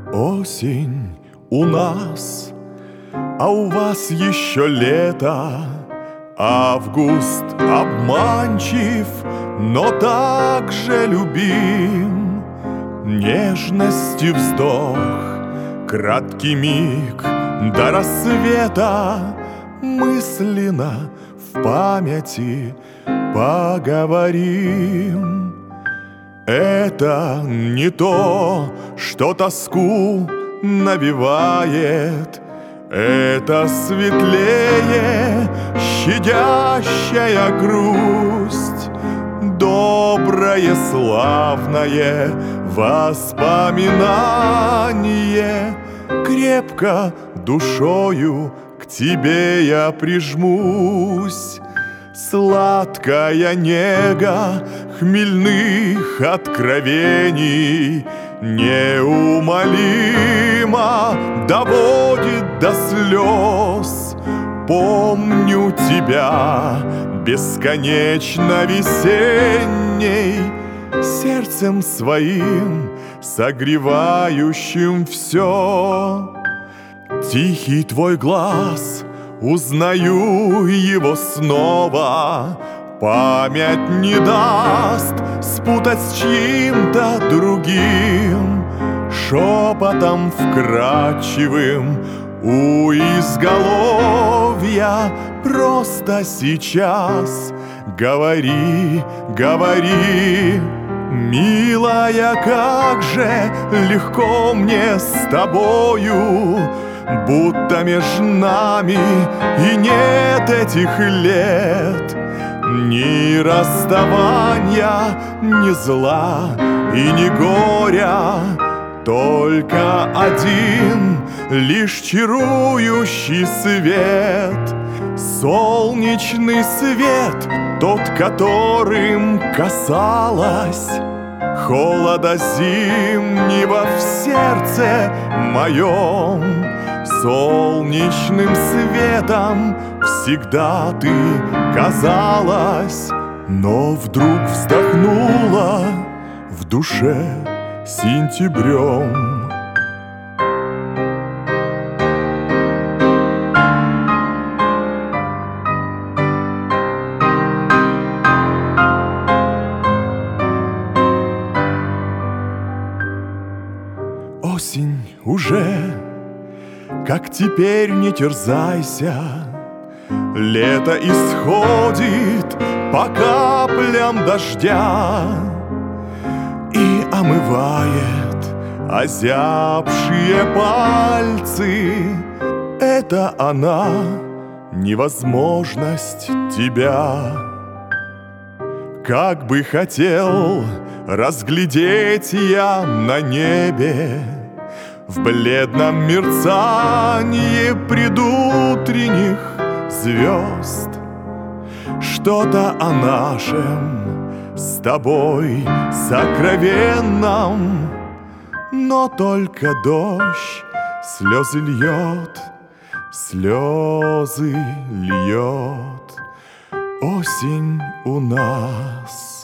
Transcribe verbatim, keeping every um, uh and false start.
Осень у нас, а у вас еще лето. Август обманчив, но так же любим. Нежности вздох, краткий миг до рассвета. Мысленно в памяти поговорим. Это не то, что тоску навевает, это светлее щадящая грусть, доброе славное воспоминание. Крепко душою к тебе я прижмусь. Сладкая нега хмельных откровений неумолимо доводит до слез. Помню тебя бесконечно весенней, сердцем своим согревающим все. Тихий твой глаз, узнаю его снова. Память не даст спутать с чьим-то другим шепотом вкрадчивым у изголовья. Просто сейчас говори, говори, милая, как же легко мне с тобою, будто между нами и нет этих лет. Ни расставания, ни зла и ни горя, только один лишь чарующий свет. Солнечный свет, тот, которым касалась холода зимнего в сердце моем. Солнечным светом всегда ты казалась, но вдруг вздохнула в душе сентябрем. Осень уже, как теперь не терзайся. Лето исходит по каплям дождя и омывает озябшие пальцы. Это она, невозможность тебя. Как бы хотел разглядеть я на небе в бледном мерцании предутренних звезд что-то о нашем с тобой сокровенном. Но только дождь слезы льет, слезы льет. Осень у нас.